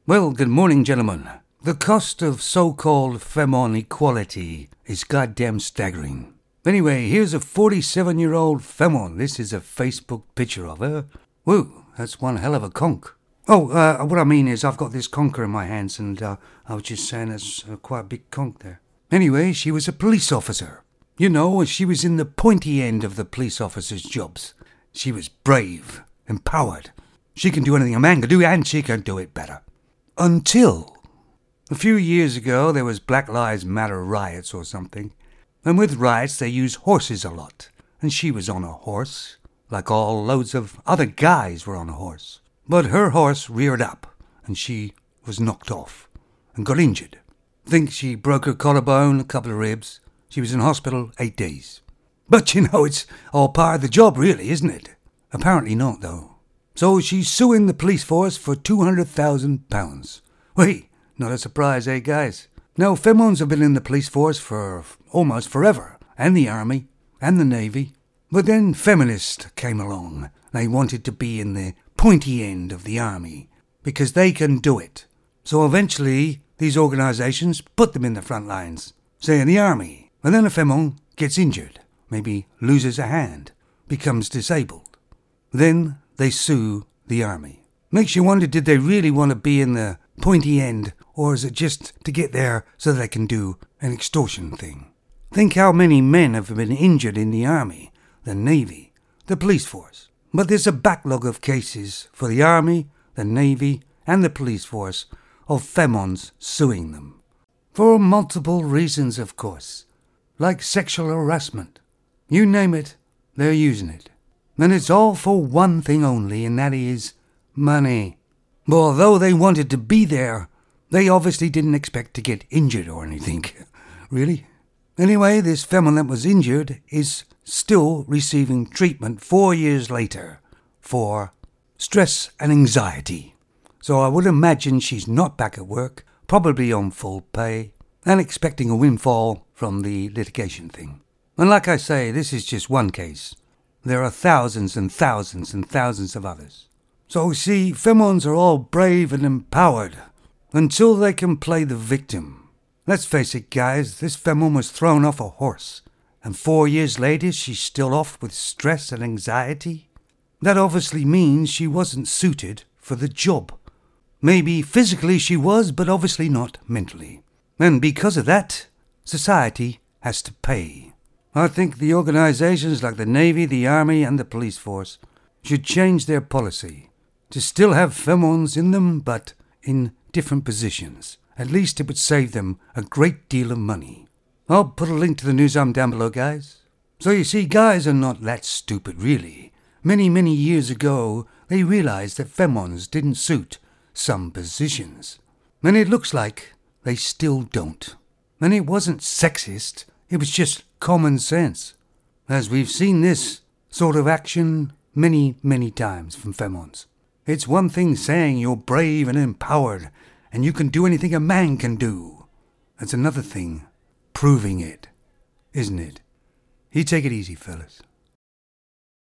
Well, good morning, gentlemen. The cost of so-called femon equality is goddamn staggering. Anyway, here's a 47-year-old femon. This is a Facebook picture of her. Woo, that's one hell of a conch. What I mean is I've got this conker in my hands, and I was just saying that's quite a big conch there. Anyway, she was a police officer. You know, she was in the pointy end of the police officer's jobs. She was brave, empowered. She can do anything a man can do, and she can do it better. Until a few years ago, there was Black Lives Matter riots or something. And with riots, they use horses a lot. And she was on a horse, like all loads of other guys were on a horse. But her horse reared up, and she was knocked off and got injured. Think she broke her collarbone, a couple of ribs. She was in hospital 8 days. But you know, it's all part of the job really, isn't it? Apparently not, though. So she's suing the police force for £200,000. Wait, not a surprise, eh, guys? Now, femons have been in the police force for almost forever, and the army, and the navy. But then feminists came along. They wanted to be in the pointy end of the army, because they can do it. So eventually, these organisations put them in the front lines, say in the army. And then a femon gets injured, maybe loses a hand, becomes disabled. Then they sue the army. Makes you wonder, did they really want to be in the pointy end, or is it just to get there so they can do an extortion thing? Think how many men have been injured in the army, the navy, the police force. But there's a backlog of cases for the army, the navy, and the police force of femons suing them. For multiple reasons, of course. Like sexual harassment. You name it, they're using it. And it's all for one thing only, and that is money. But although they wanted to be there, they obviously didn't expect to get injured or anything. Really? Anyway, this femon that was injured is still receiving treatment 4 years later for stress and anxiety. So I would imagine she's not back at work, probably on full pay, and expecting a windfall from the litigation thing. And like I say, this is just one case. There are thousands and thousands and thousands of others. So see, femons are all brave and empowered until they can play the victim. Let's face it, guys, this femon was thrown off a horse, and 4 years later she's still off with stress and anxiety. That obviously means she wasn't suited for the job. Maybe physically she was, but obviously not mentally. And because of that, society has to pay. I think the organizations like the Navy, the Army, and the police force should change their policy to still have femons in them, but in different positions. At least it would save them a great deal of money. I'll put a link to the news down below, guys. So you see, guys are not that stupid, really. Many, many years ago, they realized that femons didn't suit some positions. And it looks like they still don't. And it wasn't sexist, it was just common sense. As we've seen this sort of action many, many times from femons. It's one thing saying you're brave and empowered, and you can do anything a man can do. It's another thing proving it, isn't it? You take it easy, fellas.